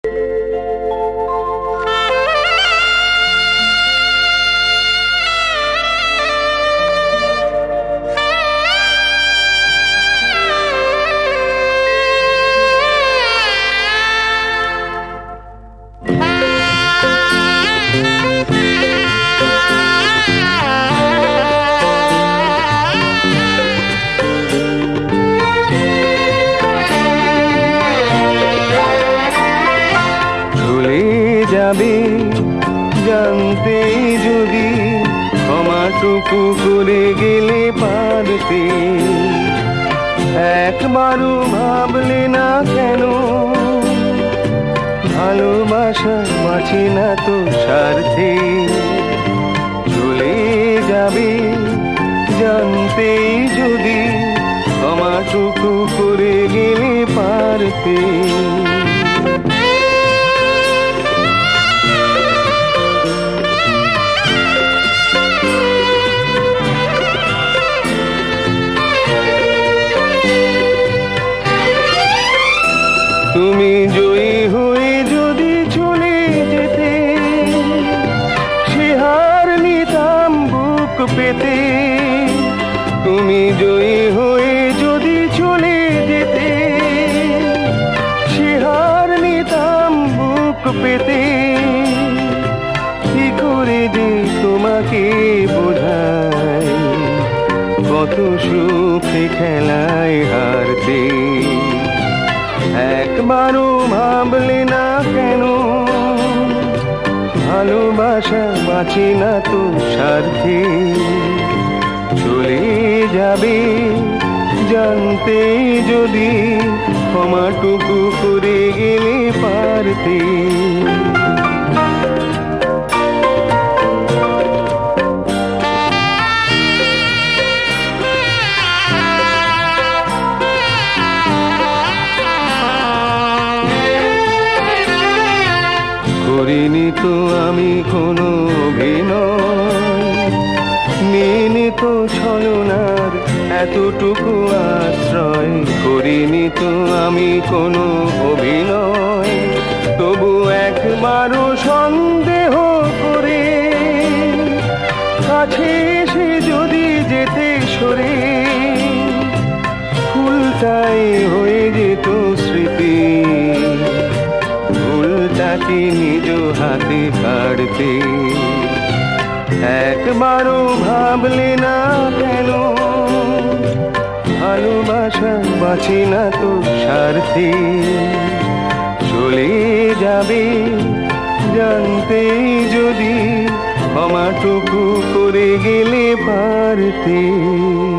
জানতে যদি ক্ষমাটুকু করে গেলে পারতে, একবারও ভাবলে না কেন ভালোবাসা বাঁচে না তো স্বার্থে। চলে যাবে জানতে যদি ক্ষমাটুকু করে গেলে পারতে। তুমি জয়ী হয়ে যদি চলে যেতে, সে হার নিতাম বুক পেতে। তুমি জয়ী হয়ে যদি চলে যেতে, সে হার নিতাম বুক পেতে। কি করে যে তোমাকে বোঝাই কত সুখে খেলায় হারতে। একবারও ভাবলে না কেন ভালোবাসা বাঁচে না তো স্বার্থে। চলে যাবে জানতে যদি ক্ষমাটুকু করে গেলে পারতে। করিনি তো আমি কোনো অভিনয়, নিইনি তো ছলনার এতটুকু আশ্রয়। করিনি তো আমি কোনো অভিনয়, তবু একবারও সন্দেহ করে কাছে এসে যদি যেতে সরে, ফুলটাই হয়ে যেত স্মৃতি। ফুলটাকে নিজ হাতে কাটতে একবারও ভাবলে না কেন ভালোবাসা বাঁচে না তো স্বার্থে। চলে যাবে জানতে যদি ক্ষমাটুকু করে গেলে পারতে।